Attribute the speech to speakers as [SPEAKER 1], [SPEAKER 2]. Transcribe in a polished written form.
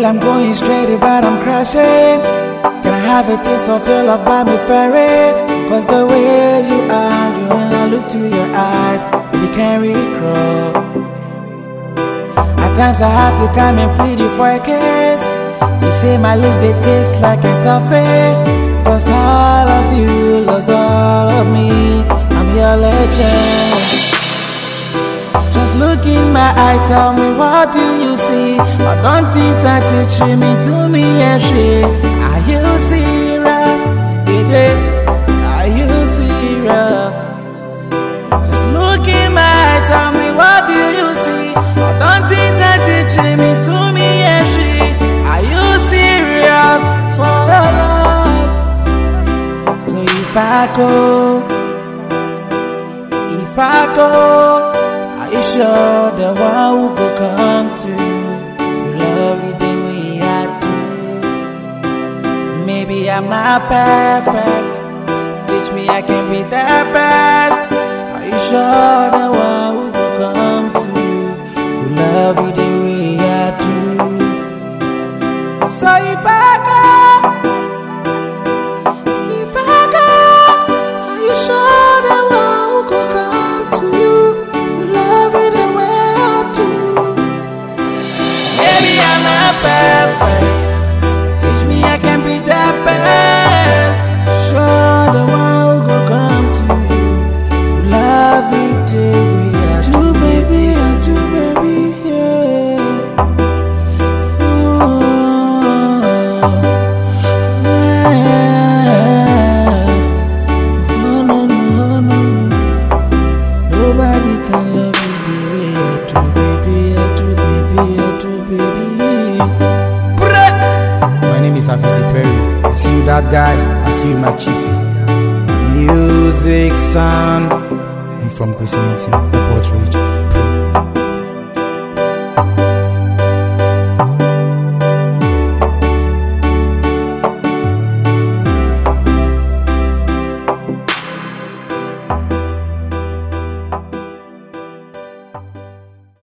[SPEAKER 1] I'm going straight, but I'm crashing. Can I have a taste of your love by me ferry? Cause the way you are, when I look to your eyes, you can't recall. At times I had to come and plead you for a kiss. You say my lips, they taste like a toffee. Cause all of you lost all of me. I'm your legend. Just look in my eye, tell me what do you see? I don't think that you treat me to me and she. Are you serious? Are you serious? Just look in my eye, tell me what do you see? I don't think that you treat me to me and she. Are you serious for your love? So if I go, are you sure the one who could come to you will love you the way I do? Maybe I'm not perfect, teach me I can be the best. Are you sure the one who could come to you will love you the way I do? So if I go, are you sure the one who could come to you will love you the way I do? Maybe I'm not perfect, teach me I can be the best. Sure the one who could come to you will love you the way I do, baby, I do, baby, yeah. Nobody can love you the way I do, baby, I do, baby, I do, baby. My name is Afisi Perry. I see you that guy, I see you my chiefy. Music sound. I'm from Kwesi Mountain, Port Ridge.